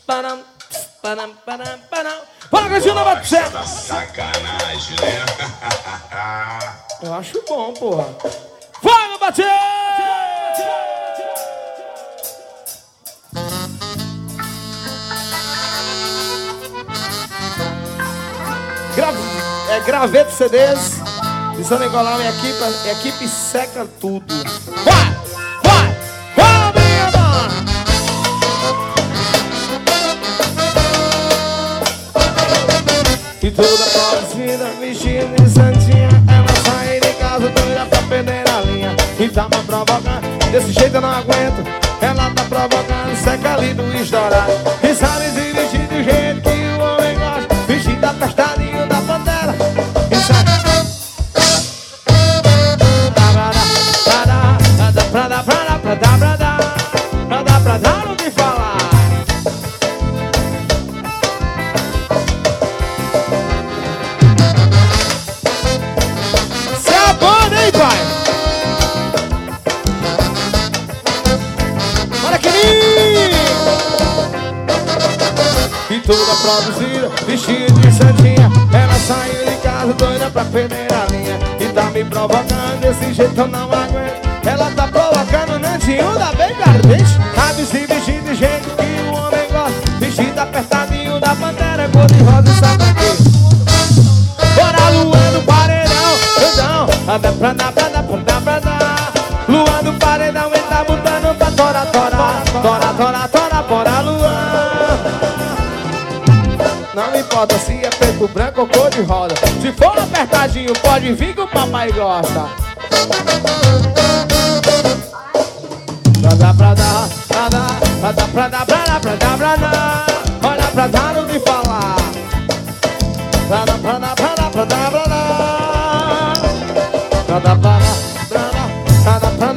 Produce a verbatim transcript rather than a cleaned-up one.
param, param, param, param. Fala, Cantinho da Batista. Tá sacanagem, né? Eu acho bom, porra. Fala, Batista. Gra é graveto C Ds de São Nicolau e equipe, equipe seca tudo. Vai, vai, vai, minha mano. E toda produzida, vestida de santinha, ela sai de casa doida pra perder a linha. E tá me provocando, desse jeito eu não aguento. Ela tá provocando, seca ali do estourado. E sabe se vestir do jeito que o homem gosta, vestida apertadinho da pantera. E sabe pra dar, pra dar, pra dar, pra dar, pra dar, pra dar, pra dar o que falar. Se abana, hein, pai? Olha que lindo! E toda produzida, vestida de santinha, ela saiu de casa doida pra perder a linha. E tá me provocando, desse jeito eu não aguento. Ela tá provocando o Nandinho da Baby Ardente. Sabe se vestir de jeito que o homem gosta, vestido apertadinho da Pantera, cor de rosa e sabe pra quê? Bora Luan do paredão, então, pra dar, pra dar, pra dar, pra dar. Luan do paredão, ele tá botando pra tora, tora, tora, tora, tora, bora Luan. Não me importa se é preto, branco ou cor de rosa. Se for apertadinho, pode vir que o papai gosta. Pra dar, pra dar, pra dar, pra dar, pra dar, pra dar, pra dar, pra dar. Olha pra dar o que falar. Pra dar, pra dar, pra dar, pra dar, pra dar. Pra dar, pra dar, pra dar, pra dar, pra dar.